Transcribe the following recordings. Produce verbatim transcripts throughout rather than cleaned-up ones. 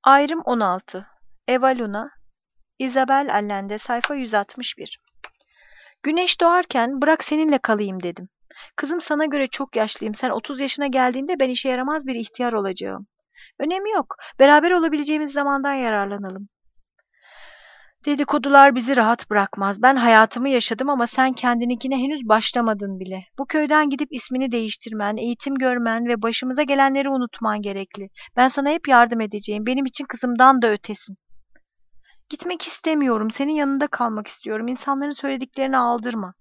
Ayrım on altı. Eva Luna, Isabel Allende, sayfa yüz altmış bir. Güneş doğarken bırak seninle kalayım dedim. Kızım sana göre çok yaşlıyım. Sen otuz yaşına geldiğinde ben işe yaramaz bir ihtiyar olacağım. Önemi yok. Beraber olabileceğimiz zamandan yararlanalım. Dedikodular bizi rahat bırakmaz. Ben hayatımı yaşadım ama sen kendininkine henüz başlamadın bile. Bu köyden gidip ismini değiştirmen, eğitim görmen ve başımıza gelenleri unutman gerekli. Ben sana hep yardım edeceğim. Benim için kızımdan da ötesin. Gitmek istemiyorum. Senin yanında kalmak istiyorum. İnsanların söylediklerini aldırma.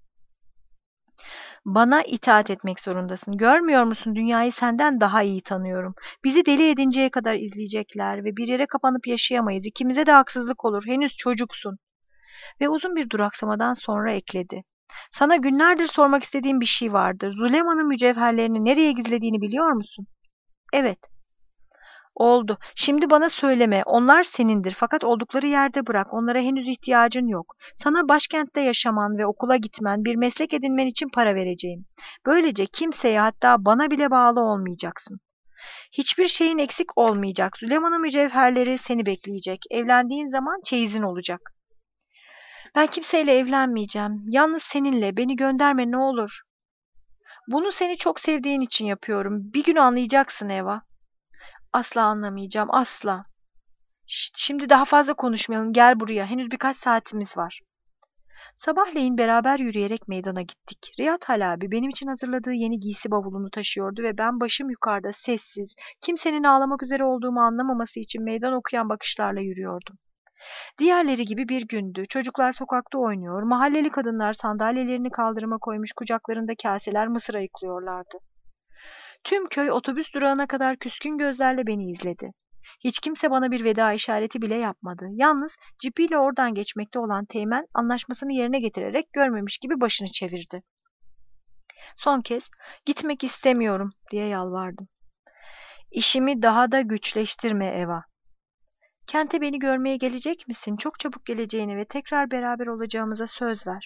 Bana itaat etmek zorundasın. Görmüyor musun? Dünyayı senden daha iyi tanıyorum. Bizi deli edinceye kadar izleyecekler ve bir yere kapanıp yaşayamayız. İkimize de haksızlık olur. Henüz çocuksun. Ve uzun bir duraksamadan sonra ekledi. Sana günlerdir sormak istediğim bir şey vardır. Zulema'nın mücevherlerini nereye gizlediğini biliyor musun? Evet. Oldu. Şimdi bana söyleme. Onlar senindir. Fakat oldukları yerde bırak. Onlara henüz ihtiyacın yok. Sana başkentte yaşaman ve okula gitmen, bir meslek edinmen için para vereceğim. Böylece kimseye, hatta bana bile bağlı olmayacaksın. Hiçbir şeyin eksik olmayacak. Süleyman'ın mücevherleri seni bekleyecek. Evlendiğin zaman çeyizin olacak. Ben kimseyle evlenmeyeceğim. Yalnız seninle. Beni gönderme ne olur. Bunu seni çok sevdiğin için yapıyorum. Bir gün anlayacaksın Eva. Asla anlamayacağım, asla. Şşt, şimdi daha fazla konuşmayalım. Gel buraya. Henüz birkaç saatimiz var. Sabahleyin beraber yürüyerek meydana gittik. Riyad Hal abi benim için hazırladığı yeni giysi bavulunu taşıyordu ve ben başım yukarıda sessiz, kimsenin ağlamak üzere olduğumu anlamaması için meydan okuyan bakışlarla yürüyordum. Diğerleri gibi bir gündü. Çocuklar sokakta oynuyor, mahalleli kadınlar sandalyelerini kaldırıma koymuş kucaklarında kaseler mısır ayıklıyorlardı. Tüm köy otobüs durağına kadar küskün gözlerle beni izledi. Hiç kimse bana bir veda işareti bile yapmadı. Yalnız cipiyle oradan geçmekte olan Teğmen anlaşmasını yerine getirerek görmemiş gibi başını çevirdi. Son kez gitmek istemiyorum diye yalvardım. İşimi daha da güçleştirme Eva. Kente beni görmeye gelecek misin? Çok çabuk geleceğini ve tekrar beraber olacağımıza söz ver.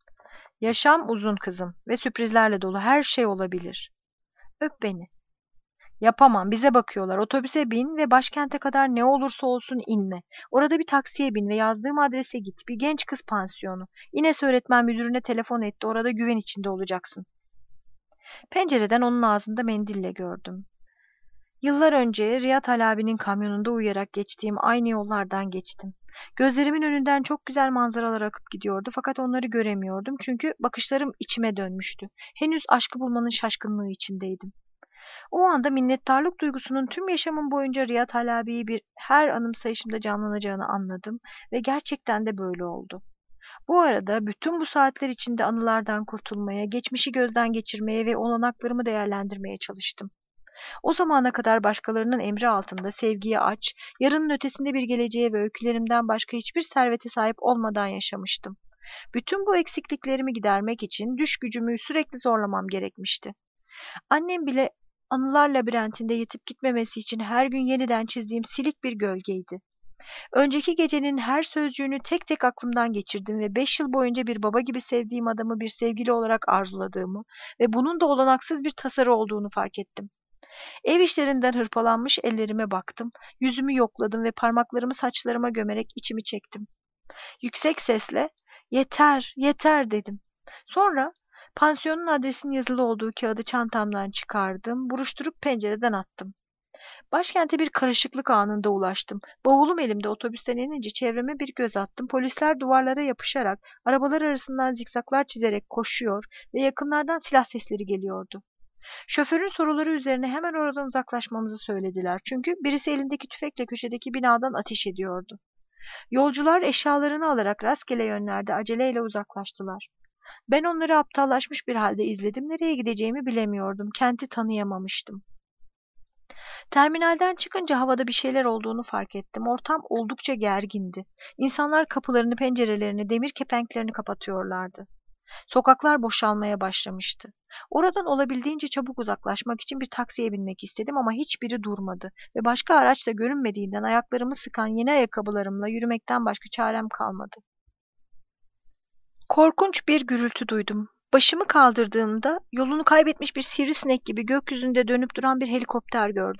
Yaşam uzun kızım ve sürprizlerle dolu, her şey olabilir. Öp beni. Yapamam, bize bakıyorlar. Otobüse bin ve başkente kadar ne olursa olsun inme. Orada bir taksiye bin ve yazdığım adrese git. Bir genç kız pansiyonu. İnes öğretmen müdürüne telefon etti. Orada güven içinde olacaksın. Pencereden onun ağzında mendille gördüm. Yıllar önce Riyad Hal abinin kamyonunda uyuyarak geçtiğim aynı yollardan geçtim. Gözlerimin önünden çok güzel manzaralar akıp gidiyordu fakat onları göremiyordum çünkü bakışlarım içime dönmüştü. Henüz aşkı bulmanın şaşkınlığı içindeydim. O anda minnettarlık duygusunun tüm yaşamım boyunca Riyad Hal abiyi bir her anımsayışımda canlanacağını anladım ve gerçekten de böyle oldu. Bu arada bütün bu saatler içinde anılardan kurtulmaya, geçmişi gözden geçirmeye ve olanaklarımı değerlendirmeye çalıştım. O zamana kadar başkalarının emri altında sevgiye aç, yarının ötesinde bir geleceğe ve öykülerimden başka hiçbir servete sahip olmadan yaşamıştım. Bütün bu eksikliklerimi gidermek için düş gücümü sürekli zorlamam gerekmişti. Annem bile anılar labirentinde yetip gitmemesi için her gün yeniden çizdiğim silik bir gölgeydi. Önceki gecenin her sözcüğünü tek tek aklımdan geçirdim ve beş yıl boyunca bir baba gibi sevdiğim adamı bir sevgili olarak arzuladığımı ve bunun da olanaksız bir tasarı olduğunu fark ettim. Ev işlerinden hırpalanmış ellerime baktım, yüzümü yokladım ve parmaklarımı saçlarıma gömerek içimi çektim. Yüksek sesle, "Yeter, yeter!" dedim. Sonra pansiyonun adresinin yazılı olduğu kağıdı çantamdan çıkardım, buruşturup pencereden attım. Başkente bir karışıklık anında ulaştım. Bavulum elimde otobüsten inince çevreme bir göz attım. Polisler duvarlara yapışarak, arabalar arasından zikzaklar çizerek koşuyor ve yakınlardan silah sesleri geliyordu. Şoförün soruları üzerine hemen oradan uzaklaşmamızı söylediler. Çünkü birisi elindeki tüfekle köşedeki binadan ateş ediyordu. Yolcular eşyalarını alarak rastgele yönlerde aceleyle uzaklaştılar. Ben onları aptallaşmış bir halde izledim. Nereye gideceğimi bilemiyordum. Kenti tanıyamamıştım. Terminalden çıkınca havada bir şeyler olduğunu fark ettim. Ortam oldukça gergindi. İnsanlar kapılarını, pencerelerini, demir kepenklerini kapatıyorlardı. Sokaklar boşalmaya başlamıştı. Oradan olabildiğince çabuk uzaklaşmak için bir taksiye binmek istedim ama hiçbiri durmadı ve başka araç da görünmediğinden ayaklarımı sıkan yeni ayakkabılarımla yürümekten başka çarem kalmadı. Korkunç bir gürültü duydum. Başımı kaldırdığımda yolunu kaybetmiş bir sivrisinek gibi gökyüzünde dönüp duran bir helikopter gördüm.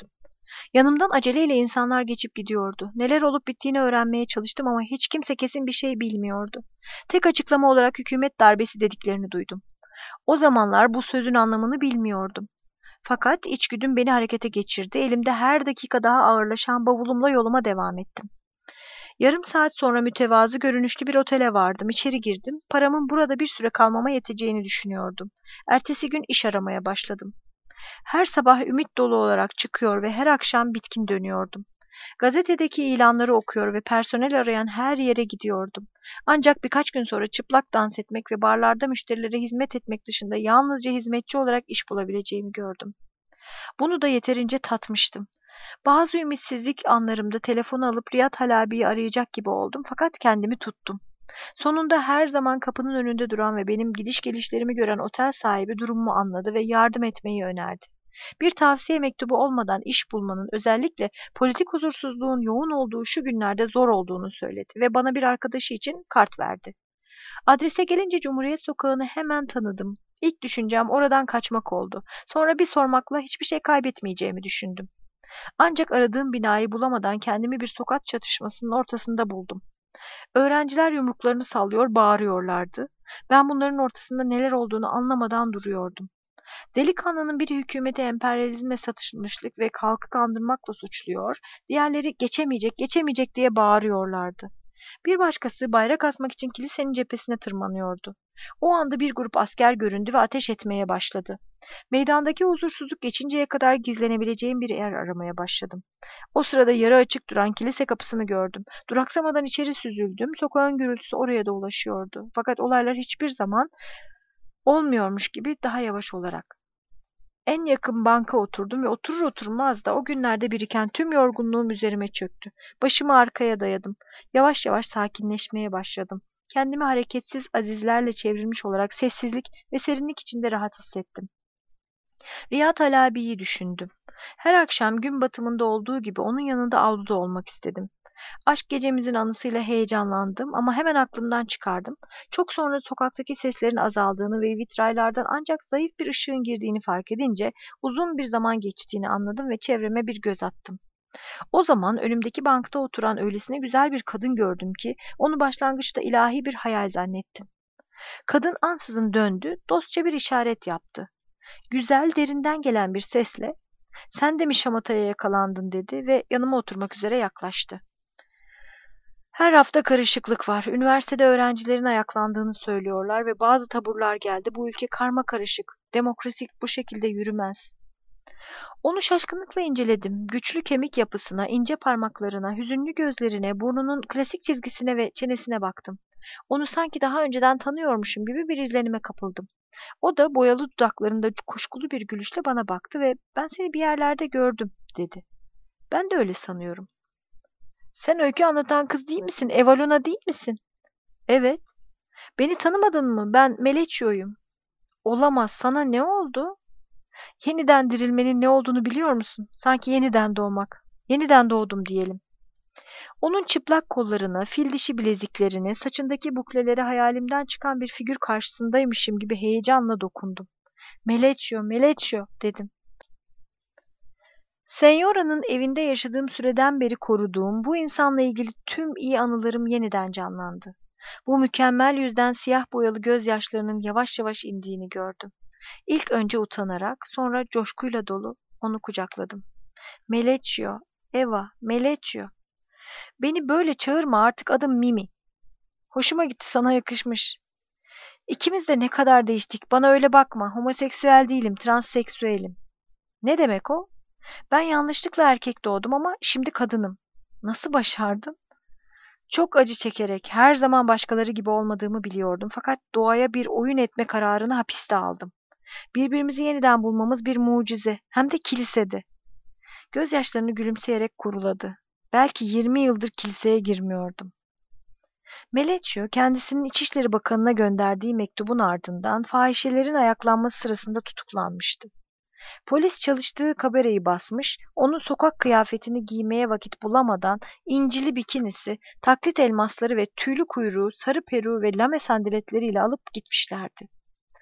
Yanımdan aceleyle insanlar geçip gidiyordu. Neler olup bittiğini öğrenmeye çalıştım ama hiç kimse kesin bir şey bilmiyordu. Tek açıklama olarak hükümet darbesi dediklerini duydum. O zamanlar bu sözün anlamını bilmiyordum. Fakat içgüdüm beni harekete geçirdi. Elimde her dakika daha ağırlaşan bavulumla yoluma devam ettim. Yarım saat sonra mütevazı görünüşlü bir otele vardım. İçeri girdim. Paramın burada bir süre kalmama yeteceğini düşünüyordum. Ertesi gün iş aramaya başladım. Her sabah ümit dolu olarak çıkıyor ve her akşam bitkin dönüyordum. Gazetedeki ilanları okuyor ve personel arayan her yere gidiyordum. Ancak birkaç gün sonra çıplak dans etmek ve barlarda müşterilere hizmet etmek dışında yalnızca hizmetçi olarak iş bulabileceğimi gördüm. Bunu da yeterince tatmıştım. Bazı ümitsizlik anlarımda telefonu alıp Riyad Halabi'yi arayacak gibi oldum fakat kendimi tuttum. Sonunda her zaman kapının önünde duran ve benim gidiş gelişlerimi gören otel sahibi durumumu anladı ve yardım etmeyi önerdi. Bir tavsiye mektubu olmadan iş bulmanın, özellikle politik huzursuzluğun yoğun olduğu şu günlerde zor olduğunu söyledi ve bana bir arkadaşı için kart verdi. Adrese gelince Cumhuriyet Sokağı'nı hemen tanıdım. İlk düşüncem oradan kaçmak oldu. Sonra bir sormakla hiçbir şey kaybetmeyeceğimi düşündüm. Ancak aradığım binayı bulamadan kendimi bir sokak çatışmasının ortasında buldum. Öğrenciler yumruklarını sallıyor, bağırıyorlardı. Ben bunların ortasında neler olduğunu anlamadan duruyordum. Delikanlının biri hükümeti emperyalizme satışmışlık ve halkı kandırmakla suçluyor, diğerleri geçemeyecek, geçemeyecek diye bağırıyorlardı. Bir başkası bayrak asmak için kilisenin cephesine tırmanıyordu. O anda bir grup asker göründü ve ateş etmeye başladı. Meydandaki huzursuzluk geçinceye kadar gizlenebileceğim bir yer aramaya başladım. O sırada yarı açık duran kilise kapısını gördüm. Duraksamadan içeri süzüldüm. Sokağın gürültüsü oraya da ulaşıyordu. Fakat olaylar hiçbir zaman olmuyormuş gibi daha yavaş olarak. En yakın banka oturdum ve oturur oturmaz da o günlerde biriken tüm yorgunluğum üzerime çöktü. Başımı arkaya dayadım. Yavaş yavaş sakinleşmeye başladım. Kendimi hareketsiz azizlerle çevrilmiş olarak sessizlik ve serinlik içinde rahat hissettim. Riyad Halabi'yi düşündüm. Her akşam gün batımında olduğu gibi onun yanında avluda olmak istedim. Aşk gecemizin anısıyla heyecanlandım ama hemen aklımdan çıkardım. Çok sonra sokaktaki seslerin azaldığını ve vitraylardan ancak zayıf bir ışığın girdiğini fark edince uzun bir zaman geçtiğini anladım ve çevreme bir göz attım. O zaman önümdeki bankta oturan öylesine güzel bir kadın gördüm ki onu başlangıçta ilahi bir hayal zannettim. Kadın ansızın döndü, dostça bir işaret yaptı. Güzel, derinden gelen bir sesle "Sen de mi şamataya yakalandın?" dedi ve yanıma oturmak üzere yaklaştı. Her hafta karışıklık var. Üniversitede öğrencilerin ayaklandığını söylüyorlar ve bazı taburlar geldi. Bu ülke karmakarışık. Demokrasi bu şekilde yürümez. Onu şaşkınlıkla inceledim. Güçlü kemik yapısına, ince parmaklarına, hüzünlü gözlerine, burnunun klasik çizgisine ve çenesine baktım. Onu sanki daha önceden tanıyormuşum gibi bir izlenime kapıldım. O da boyalı dudaklarında kuşkulu bir gülüşle bana baktı ve "Ben seni bir yerlerde gördüm." dedi. "Ben de öyle sanıyorum." "Sen öykü anlatan kız değil misin? Evalona değil misin?" "Evet." "Beni tanımadın mı? Ben Meleçio'yum." "Olamaz. Sana ne oldu?" "Yeniden dirilmenin ne olduğunu biliyor musun? Sanki yeniden doğmak. Yeniden doğdum diyelim." Onun çıplak kollarını, fil dişi bileziklerini, saçındaki bukleleri hayalimden çıkan bir figür karşısındaymışım gibi heyecanla dokundum. "Meleçio, Meleçio," dedim. Senyora'nın evinde yaşadığım süreden beri koruduğum bu insanla ilgili tüm iyi anılarım yeniden canlandı. Bu mükemmel yüzden siyah boyalı gözyaşlarının yavaş yavaş indiğini gördüm. İlk önce utanarak, sonra coşkuyla dolu onu kucakladım. "Meleçio, Eva, Meleçio. Beni böyle çağırma, artık adım Mimi. Hoşuma gitti, sana yakışmış. İkimiz de ne kadar değiştik, bana öyle bakma, homoseksüel değilim, transseksüelim." "Ne demek o?" "Ben yanlışlıkla erkek doğdum ama şimdi kadınım." "Nasıl başardın?" "Çok acı çekerek, her zaman başkaları gibi olmadığımı biliyordum fakat doğaya bir oyun etme kararını hapiste aldım. Birbirimizi yeniden bulmamız bir mucize, hem de kilisede." Gözyaşlarını gülümseyerek kuruladı. "Belki yirmi yıldır kiliseye girmiyordum." Meleçio, kendisinin İçişleri Bakanı'na gönderdiği mektubun ardından fahişelerin ayaklanması sırasında tutuklanmıştı. Polis çalıştığı kabareyi basmış, onu sokak kıyafetini giymeye vakit bulamadan incili bikinisi, taklit elmasları ve tüylü kuyruğu, sarı peruğu ve lame sandaletleriyle alıp gitmişlerdi.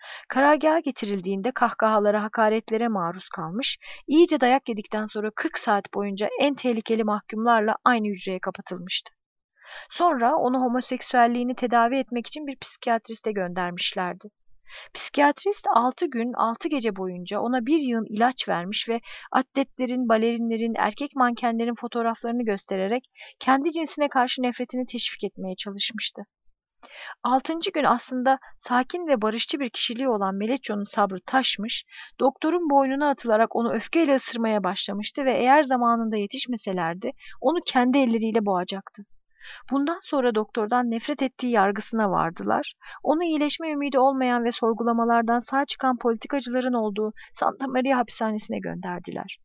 Karargaha getirildiğinde kahkahalara, hakaretlere maruz kalmış, iyice dayak yedikten sonra kırk saat boyunca en tehlikeli mahkumlarla aynı hücreye kapatılmıştı. Sonra onu homoseksüelliğini tedavi etmek için bir psikiyatriste göndermişlerdi. Psikiyatrist altı gün altı gece boyunca ona bir yığın ilaç vermiş ve atletlerin, balerinlerin, erkek mankenlerin fotoğraflarını göstererek kendi cinsine karşı nefretini teşvik etmeye çalışmıştı. Altıncı gün aslında sakin ve barışçı bir kişiliği olan Melecio'nun sabrı taşmış, doktorun boynuna atılarak onu öfkeyle ısırmaya başlamıştı ve eğer zamanında yetişmeselerdi onu kendi elleriyle boğacaktı. Bundan sonra doktordan nefret ettiği yargısına vardılar. Onu iyileşme ümidi olmayan ve sorgulamalardan sağ çıkan politikacıların olduğu Santa Maria hapishanesine gönderdiler.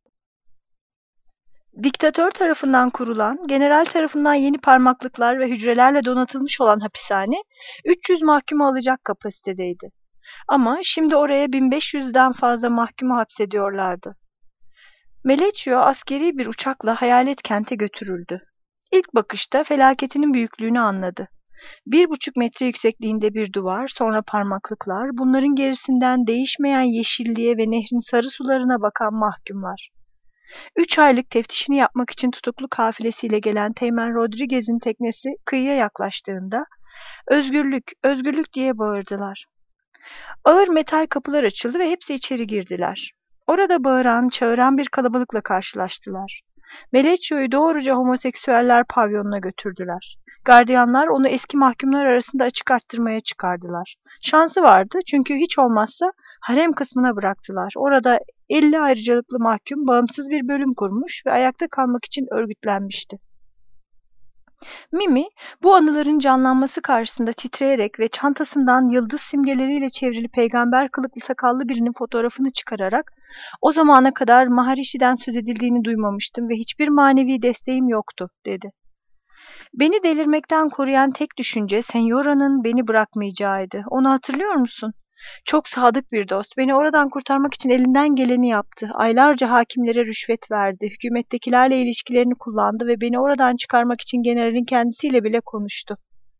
Diktatör tarafından kurulan, general tarafından yeni parmaklıklar ve hücrelerle donatılmış olan hapishane, üç yüz mahkumu alacak kapasitedeydi. Ama şimdi oraya bin beş yüzden fazla mahkumu hapsediyorlardı. Melecio askeri bir uçakla hayalet kente götürüldü. İlk bakışta felaketinin büyüklüğünü anladı. Bir buçuk metre yüksekliğinde bir duvar, sonra parmaklıklar, bunların gerisinden değişmeyen yeşilliğe ve nehrin sarı sularına bakan mahkumlar. Üç aylık teftişini yapmak için tutuklu kafilesiyle gelen Teğmen Rodriguez'in teknesi kıyıya yaklaştığında, "Özgürlük, özgürlük!" diye bağırdılar. Ağır metal kapılar açıldı ve hepsi içeri girdiler. Orada bağıran, çağıran bir kalabalıkla karşılaştılar. Melecio'yu doğruca homoseksüeller pavyonuna götürdüler. Gardiyanlar onu eski mahkumlar arasında açık arttırmaya çıkardılar. Şansı vardı çünkü hiç olmazsa harem kısmına bıraktılar. Orada elli ayrıcalıklı mahkum bağımsız bir bölüm kurmuş ve ayakta kalmak için örgütlenmişti. Mimi, bu anıların canlanması karşısında titreyerek ve çantasından yıldız simgeleriyle çevrili peygamber kılıklı sakallı birinin fotoğrafını çıkararak, "O zamana kadar Maharishi'den söz edildiğini duymamıştım ve hiçbir manevi desteğim yoktu," dedi. "Beni delirmekten koruyan tek düşünce Senyora'nın beni bırakmayacağıydı. Onu hatırlıyor musun? Çok sadık bir dost. Beni oradan kurtarmak için elinden geleni yaptı. Aylarca hakimlere rüşvet verdi. Hükümettekilerle ilişkilerini kullandı ve beni oradan çıkarmak için generalin kendisiyle bile konuştu."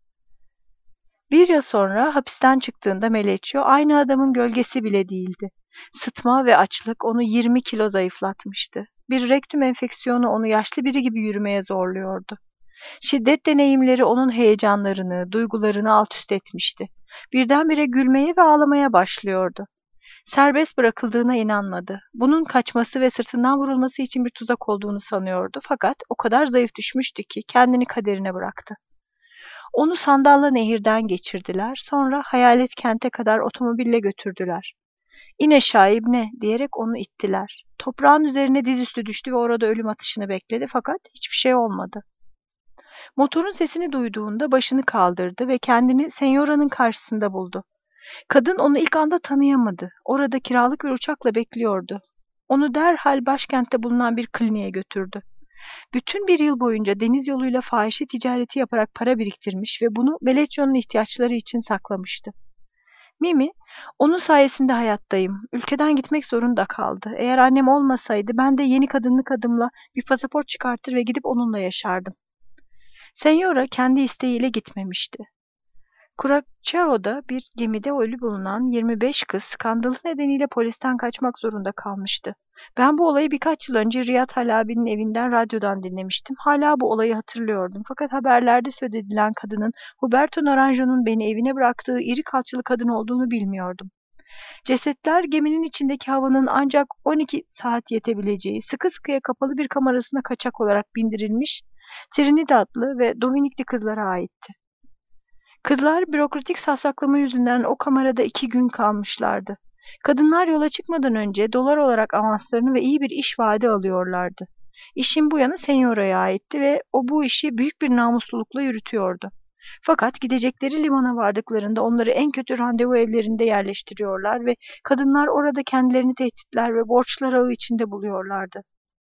Bir yıl sonra hapisten çıktığında Melecio aynı adamın gölgesi bile değildi. Sıtma ve açlık onu yirmi kilo zayıflatmıştı. Bir rektüm enfeksiyonu onu yaşlı biri gibi yürümeye zorluyordu. Şiddet deneyimleri onun heyecanlarını, duygularını alt üst etmişti. Birdenbire gülmeye ve ağlamaya başlıyordu. Serbest bırakıldığına inanmadı. Bunun kaçması ve sırtından vurulması için bir tuzak olduğunu sanıyordu. Fakat o kadar zayıf düşmüştü ki kendini kaderine bıraktı. Onu sandalla nehirden geçirdiler. Sonra hayalet kente kadar otomobille götürdüler. "İn aşağı İbne," diyerek onu ittiler. Toprağın üzerine dizüstü düştü ve orada ölüm atışını bekledi fakat hiçbir şey olmadı. Motorun sesini duyduğunda başını kaldırdı ve kendini Senyora'nın karşısında buldu. Kadın onu ilk anda tanıyamadı. Orada kiralık bir uçakla bekliyordu. Onu derhal başkentte bulunan bir kliniğe götürdü. Bütün bir yıl boyunca deniz yoluyla fahişe ticareti yaparak para biriktirmiş ve bunu Melecio'nun ihtiyaçları için saklamıştı. Mimi, "Onun sayesinde hayattayım. Ülkeden gitmek zorunda kaldı. Eğer annem olmasaydı ben de yeni kadınlık adımla bir pasaport çıkartır ve gidip onunla yaşardım." Senyora kendi isteğiyle gitmemişti. Curaçao'da bir gemide ölü bulunan yirmi beş kız skandalı nedeniyle polisten kaçmak zorunda kalmıştı. Ben bu olayı birkaç yıl önce Riyad Halabi'nin evinden radyodan dinlemiştim. Hala bu olayı hatırlıyordum. Fakat haberlerde söz edilen kadının Huberto Naranjo'nun beni evine bıraktığı iri kalçalı kadın olduğunu bilmiyordum. Cesetler geminin içindeki havanın ancak on iki saat yetebileceği sıkı sıkıya kapalı bir kamerasına kaçak olarak bindirilmiş Trinidad adlı ve Dominikli kızlara aitti. Kızlar bürokratik safsaklama yüzünden o kamerada iki gün kalmışlardı. Kadınlar yola çıkmadan önce dolar olarak avanslarını ve iyi bir iş vaadi alıyorlardı. İşin bu yanı Senyora'ya aitti ve o bu işi büyük bir namuslulukla yürütüyordu. Fakat gidecekleri limana vardıklarında onları en kötü randevu evlerinde yerleştiriyorlar ve kadınlar orada kendilerini tehditler ve borçlar ağı içinde buluyorlardı.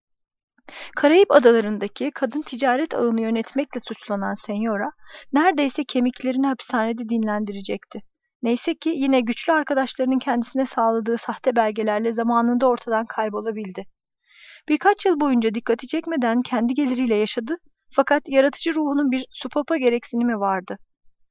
Karayip adalarındaki kadın ticaret ağını yönetmekle suçlanan Senyora, neredeyse kemiklerini hapishanede dinlendirecekti. Neyse ki yine güçlü arkadaşlarının kendisine sağladığı sahte belgelerle zamanında ortadan kaybolabildi. Birkaç yıl boyunca dikkati çekmeden kendi geliriyle yaşadı fakat yaratıcı ruhunun bir supapa gereksinimi vardı.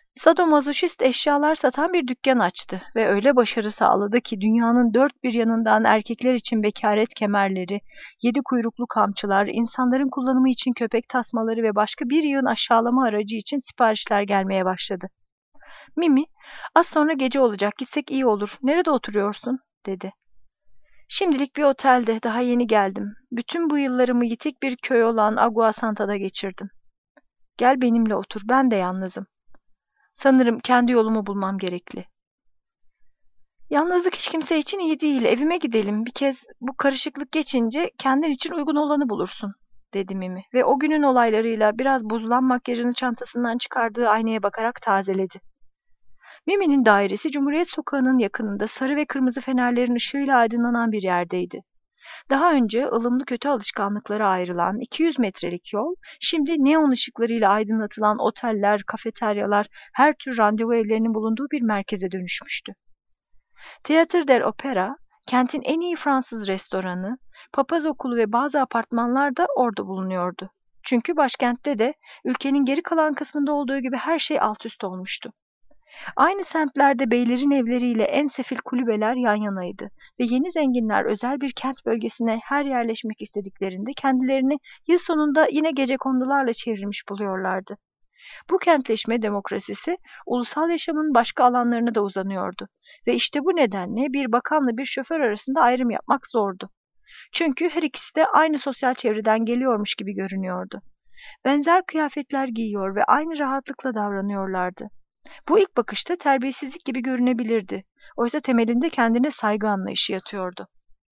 Sadomazoşist eşyalar satan bir dükkan açtı ve öyle başarı sağladı ki dünyanın dört bir yanından erkekler için bekaret kemerleri, yedi kuyruklu kamçılar, insanların kullanımı için köpek tasmaları ve başka bir yığın aşağılama aracı için siparişler gelmeye başladı. Mimi, az sonra gece olacak, gitsek iyi olur. Nerede oturuyorsun? Dedi. Şimdilik bir otelde, daha yeni geldim. Bütün bu yıllarımı yitik bir köy olan Agua Santa'da geçirdim. Gel benimle otur, ben de yalnızım. Sanırım kendi yolumu bulmam gerekli. Yalnızlık hiç kimse için iyi değil. Evime gidelim. Bir kez bu karışıklık geçince kendin için uygun olanı bulursun, dedi Mimi ve o günün olaylarıyla biraz bozulan makyajını çantasından çıkardığı aynaya bakarak tazeledi. Mimi'nin dairesi Cumhuriyet Sokağı'nın yakınında sarı ve kırmızı fenerlerin ışığıyla aydınlanan bir yerdeydi. Daha önce ılımlı kötü alışkanlıklara ayrılan iki yüz metrelik yol, şimdi neon ışıklarıyla aydınlatılan oteller, kafeteryalar, her tür randevu evlerinin bulunduğu bir merkeze dönüşmüştü. Theatre de l'Opéra, kentin en iyi Fransız restoranı, papaz okulu ve bazı apartmanlar da orada bulunuyordu. Çünkü başkentte de ülkenin geri kalan kısmında olduğu gibi her şey alt üst olmuştu. Aynı semtlerde beylerin evleriyle en sefil kulübeler yan yanaydı ve yeni zenginler özel bir kent bölgesine her yerleşmek istediklerinde kendilerini yıl sonunda yine gecekondularla çevrilmiş buluyorlardı. Bu kentleşme demokrasisi ulusal yaşamın başka alanlarına da uzanıyordu ve işte bu nedenle bir bakanla bir şoför arasında ayrım yapmak zordu. Çünkü her ikisi de aynı sosyal çevreden geliyormuş gibi görünüyordu. Benzer kıyafetler giyiyor ve aynı rahatlıkla davranıyorlardı. Bu ilk bakışta terbiyesizlik gibi görünebilirdi. Oysa temelinde kendine saygı anlayışı yatıyordu.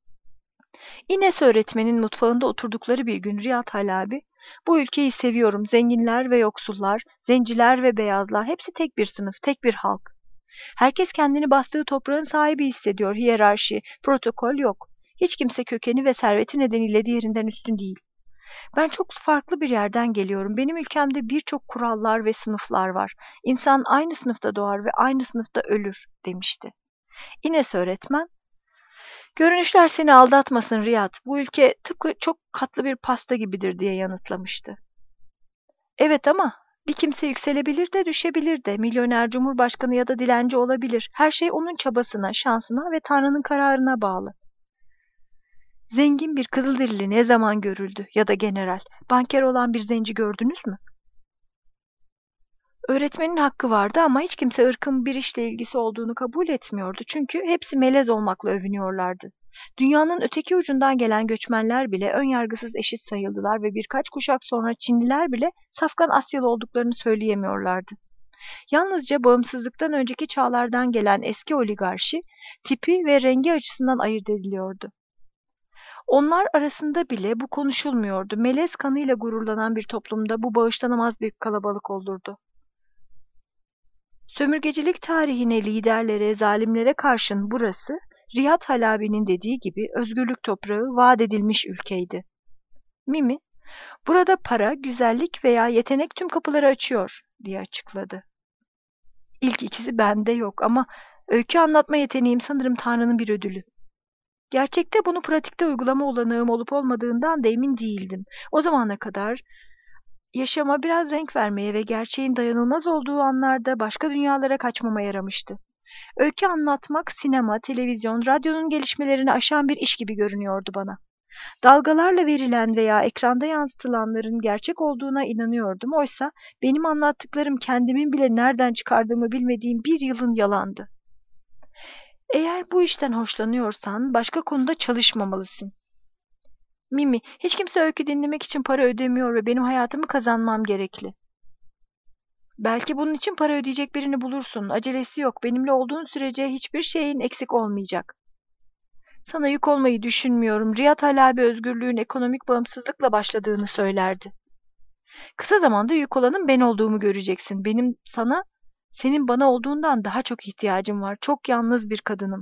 İnes öğretmenin mutfağında oturdukları bir gün Riyad Halabi, "Bu ülkeyi seviyorum. Zenginler ve yoksullar, zenciler ve beyazlar, hepsi tek bir sınıf, tek bir halk. Herkes kendini bastığı toprağın sahibi hissediyor. Hiyerarşi, protokol yok. Hiç kimse kökeni ve serveti nedeniyle diğerinden üstün değil. Ben çok farklı bir yerden geliyorum. Benim ülkemde birçok kurallar ve sınıflar var. İnsan aynı sınıfta doğar ve aynı sınıfta ölür," demişti. İnes öğretmen, "Görünüşler seni aldatmasın Riyad. Bu ülke tıpkı çok katlı bir pasta gibidir," diye yanıtlamıştı. "Evet ama bir kimse yükselebilir de düşebilir de, milyoner, cumhurbaşkanı ya da dilenci olabilir. Her şey onun çabasına, şansına ve Tanrı'nın kararına bağlı. Zengin bir Kızılderili ne zaman görüldü ya da general? Banker olan bir zenci gördünüz mü?" Öğretmenin hakkı vardı ama hiç kimse ırkın bir işle ilgisi olduğunu kabul etmiyordu. Çünkü hepsi melez olmakla övünüyorlardı. Dünyanın öteki ucundan gelen göçmenler bile ön yargısız eşit sayıldılar ve birkaç kuşak sonra Çinliler bile safkan Asyalı olduklarını söyleyemiyorlardı. Yalnızca bağımsızlıktan önceki çağlardan gelen eski oligarşi, tipi ve rengi açısından ayırt ediliyordu. Onlar arasında bile bu konuşulmuyordu. Melez kanıyla gururlanan bir toplumda bu bağışlanamaz bir kalabalık olurdu. Sömürgecilik tarihine, liderlere, zalimlere karşın burası, Riyad Halabi'nin dediği gibi özgürlük toprağı, vaat edilmiş ülkeydi. Mimi, "Burada para, güzellik veya yetenek tüm kapıları açıyor," diye açıkladı. "İlk ikisi bende yok ama öykü anlatma yeteneğim sanırım Tanrı'nın bir ödülü. Gerçekte bunu pratikte uygulama olanağım olup olmadığından da emin değildim. O zamana kadar yaşama biraz renk vermeye ve gerçeğin dayanılmaz olduğu anlarda başka dünyalara kaçmama yaramıştı. Öykü anlatmak sinema, televizyon, radyonun gelişmelerini aşan bir iş gibi görünüyordu bana. Dalgalarla verilen veya ekranda yansıtılanların gerçek olduğuna inanıyordum. Oysa benim anlattıklarım kendimin bile nereden çıkardığımı bilmediğim bir yılın yalandı. Eğer bu işten hoşlanıyorsan başka konuda çalışmamalısın. Mimi, hiç kimse öykü dinlemek için para ödemiyor ve benim hayatımı kazanmam gerekli. Belki bunun için para ödeyecek birini bulursun. Acelesi yok. Benimle olduğun sürece hiçbir şeyin eksik olmayacak. Sana yük olmayı düşünmüyorum. Riyad Halabi özgürlüğün ekonomik bağımsızlıkla başladığını söylerdi. Kısa zamanda yük olanın ben olduğumu göreceksin. Benim sana, senin bana olduğundan daha çok ihtiyacım var. Çok yalnız bir kadınım.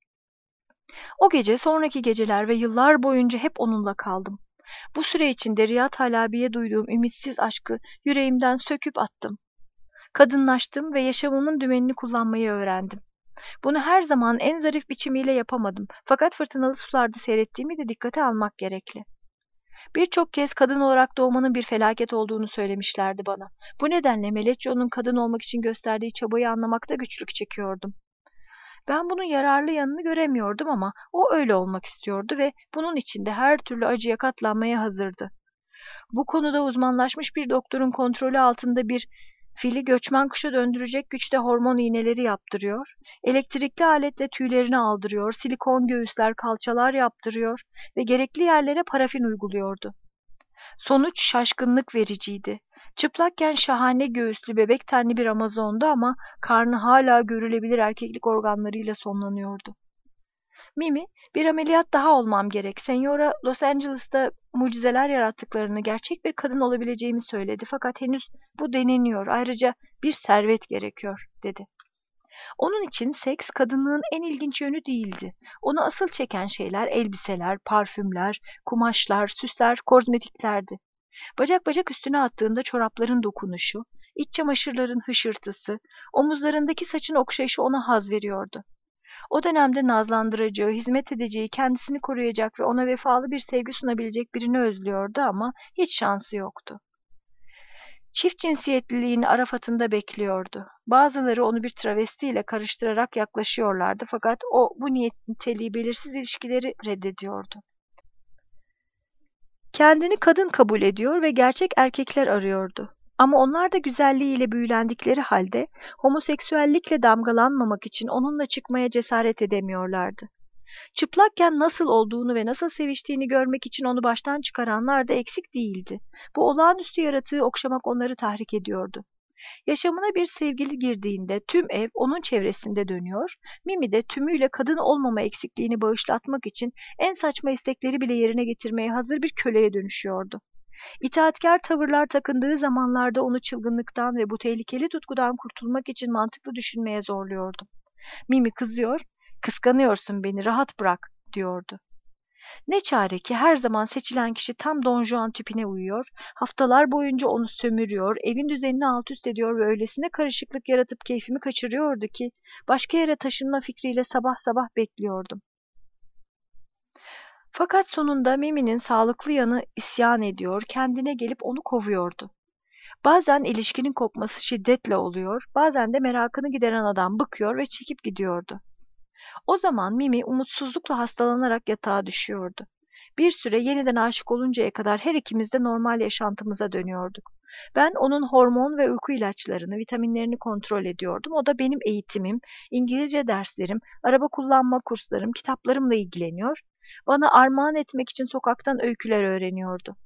O gece, sonraki geceler ve yıllar boyunca hep onunla kaldım. Bu süre içinde Riyad Halabi'ye duyduğum ümitsiz aşkı yüreğimden söküp attım. Kadınlaştım ve yaşamımın dümenini kullanmayı öğrendim. Bunu her zaman en zarif biçimiyle yapamadım. Fakat fırtınalı sularda seyrettiğimi de dikkate almak gerekli. Birçok kez kadın olarak doğmanın bir felaket olduğunu söylemişlerdi bana. Bu nedenle Melecio'nun kadın olmak için gösterdiği çabayı anlamakta güçlük çekiyordum. Ben bunun yararlı yanını göremiyordum ama o öyle olmak istiyordu ve bunun için de her türlü acıya katlanmaya hazırdı. Bu konuda uzmanlaşmış bir doktorun kontrolü altında bir fili göçmen kuşa döndürecek güçte hormon iğneleri yaptırıyor, elektrikli aletle tüylerini aldırıyor, silikon göğüsler, kalçalar yaptırıyor ve gerekli yerlere parafin uyguluyordu. Sonuç şaşkınlık vericiydi. Çıplakken şahane göğüslü bebek tenli bir Amazondu ama karnı hala görülebilir erkeklik organlarıyla sonlanıyordu. Mimi, bir ameliyat daha olmam gerek. Senyora Los Angeles'ta mucizeler yarattıklarını, gerçek bir kadın olabileceğimi söyledi. Fakat henüz bu deneniyor. Ayrıca bir servet gerekiyor, dedi. Onun için seks kadınlığın en ilginç yönü değildi. Onu asıl çeken şeyler elbiseler, parfümler, kumaşlar, süsler, kozmetiklerdi. Bacak bacak üstüne attığında çorapların dokunuşu, iç çamaşırların hışırtısı, omuzlarındaki saçın okşayışı ona haz veriyordu. O dönemde nazlandıracağı, hizmet edeceği, kendisini koruyacak ve ona vefalı bir sevgi sunabilecek birini özlüyordu ama hiç şansı yoktu. Çift cinsiyetliliğin arafatında bekliyordu. Bazıları onu bir travestiyle karıştırarak yaklaşıyorlardı fakat o bu niyet niteliği belirsiz ilişkileri reddediyordu. Kendini kadın kabul ediyor ve gerçek erkekler arıyordu. Ama onlar da güzelliğiyle büyülendikleri halde homoseksüellikle damgalanmamak için onunla çıkmaya cesaret edemiyorlardı. Çıplakken nasıl olduğunu ve nasıl seviştiğini görmek için onu baştan çıkaranlar da eksik değildi. Bu olağanüstü yaratığı okşamak onları tahrik ediyordu. Yaşamına bir sevgili girdiğinde tüm ev onun çevresinde dönüyor, Mimi de tümüyle kadın olmama eksikliğini bağışlatmak için en saçma istekleri bile yerine getirmeye hazır bir köleye dönüşüyordu. İtaatkar tavırlar takındığı zamanlarda onu çılgınlıktan ve bu tehlikeli tutkudan kurtulmak için mantıklı düşünmeye zorluyordum. Mimi kızıyor, "Kıskanıyorsun beni, rahat bırak," diyordu. Ne çare ki her zaman seçilen kişi tam Don Juan tipine uyuyor, haftalar boyunca onu sömürüyor, evin düzenini alt üst ediyor ve öylesine karışıklık yaratıp keyfimi kaçırıyordu ki başka yere taşınma fikriyle sabah sabah bekliyordum. Fakat sonunda Mimi'nin sağlıklı yanı isyan ediyor, kendine gelip onu kovuyordu. Bazen ilişkinin kopması şiddetle oluyor, bazen de merakını gideren adam bıkıyor ve çekip gidiyordu. O zaman Mimi umutsuzlukla hastalanarak yatağa düşüyordu. Bir süre yeniden aşık oluncaya kadar her ikimiz de normal yaşantımıza dönüyorduk. Ben onun hormon ve uyku ilaçlarını, vitaminlerini kontrol ediyordum. O da benim eğitimim, İngilizce derslerim, araba kullanma kurslarım, kitaplarımla ilgileniyor. Bana armağan etmek için sokaktan öyküler öğreniyordu.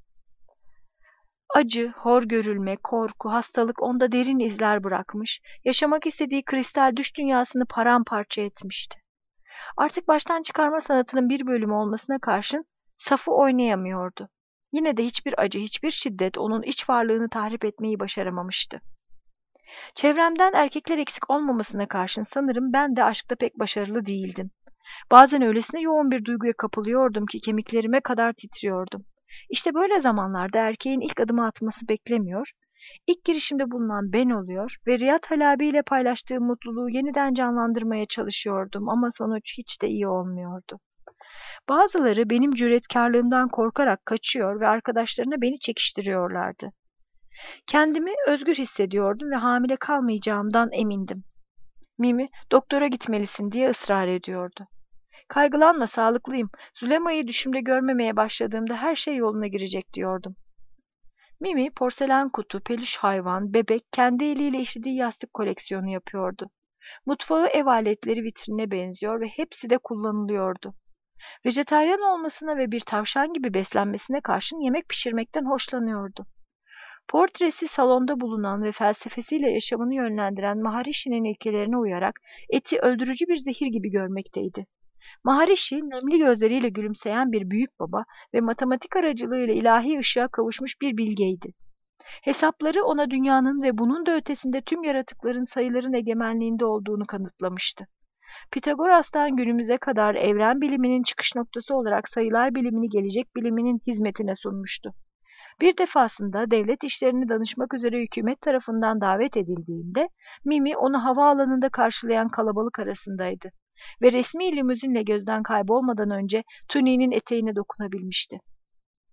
Acı, hor görülme, korku, hastalık onda derin izler bırakmış, yaşamak istediği kristal düş dünyasını paramparça etmişti. Artık baştan çıkarma sanatının bir bölümü olmasına karşın safı oynayamıyordu. Yine de hiçbir acı, hiçbir şiddet onun iç varlığını tahrip etmeyi başaramamıştı. Çevremden erkekler eksik olmamasına karşın sanırım ben de aşkta pek başarılı değildim. Bazen öylesine yoğun bir duyguya kapılıyordum ki kemiklerime kadar titriyordum. İşte böyle zamanlarda erkeğin ilk adımı atması beklemiyor, ilk girişimde bulunan ben oluyor ve Riyad Halabi ile paylaştığım mutluluğu yeniden canlandırmaya çalışıyordum ama sonuç hiç de iyi olmuyordu. Bazıları benim cüretkarlığımdan korkarak kaçıyor ve arkadaşlarına beni çekiştiriyorlardı. Kendimi özgür hissediyordum ve hamile kalmayacağımdan emindim. Mimi, doktora gitmelisin diye ısrar ediyordu. Kaygılanma, sağlıklıyım. Zulema'yı düşümde görmemeye başladığımda her şey yoluna girecek diyordum. Mimi, porselen kutu, peluş hayvan, bebek, kendi eliyle işlediği yastık koleksiyonu yapıyordu. Mutfağı ev aletleri vitrine benziyor ve hepsi de kullanılıyordu. Vejetaryen olmasına ve bir tavşan gibi beslenmesine karşın yemek pişirmekten hoşlanıyordu. Portresi salonda bulunan ve felsefesiyle yaşamını yönlendiren Maharishi'nin ilkelerine uyarak eti öldürücü bir zehir gibi görmekteydi. Maharishi, nemli gözleriyle gülümseyen bir büyük baba ve matematik aracılığıyla ilahi ışığa kavuşmuş bir bilgeydi. Hesapları ona dünyanın ve bunun da ötesinde tüm yaratıkların sayıların egemenliğinde olduğunu kanıtlamıştı. Pitagoras'tan günümüze kadar evren biliminin çıkış noktası olarak sayılar bilimini gelecek biliminin hizmetine sunmuştu. Bir defasında devlet işlerini danışmak üzere hükümet tarafından davet edildiğinde Mimi onu havaalanında karşılayan kalabalık arasındaydı ve resmi limuzinle gözden kaybolmadan önce tuniğinin eteğine dokunabilmişti.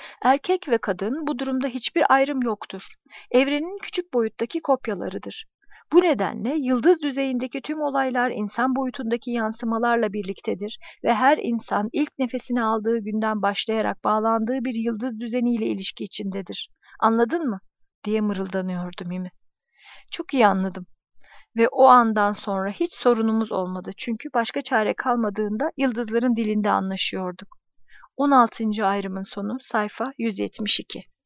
Erkek ve kadın bu durumda hiçbir ayrım yoktur. Evrenin küçük boyuttaki kopyalarıdır. Bu nedenle yıldız düzeyindeki tüm olaylar insan boyutundaki yansımalarla birliktedir ve her insan ilk nefesini aldığı günden başlayarak bağlandığı bir yıldız düzeniyle ilişki içindedir. Anladın mı? Diye mırıldanıyordu Mimi. Çok iyi anladım. Ve o andan sonra hiç sorunumuz olmadı çünkü başka çare kalmadığında yıldızların dilinde anlaşıyorduk. on altıncı ayrımın sonu sayfa yüz yetmiş iki.